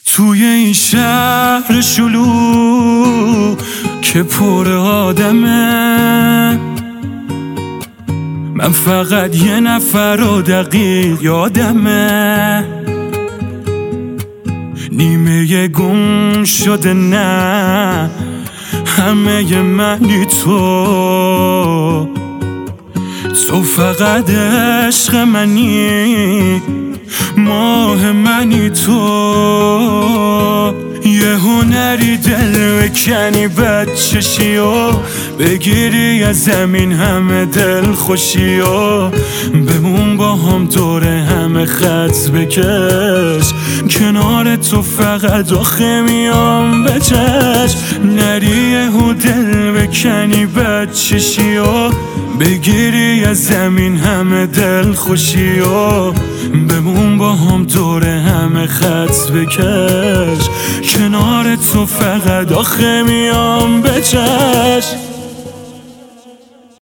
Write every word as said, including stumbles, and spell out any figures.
توی این شهر شلوغ که پر آدمه، من فقط یه نفر و دقیق یادمه. نیمه گم شده نه همه منی تو، تو فقط عشق منی، ماه منی تو. یه هنری دل بکنی بچشی و بگیری از زمین همه دل خوشی و بمون با هم دور همه خط بکش، کنار تو فقط آخه میام به چشم. نری یه دل بکنی بچشی و بگیری از زمین همه دل خوشی و بمون با هم دور همه خط بکش، کنار تو فقط آخه میام به چشم.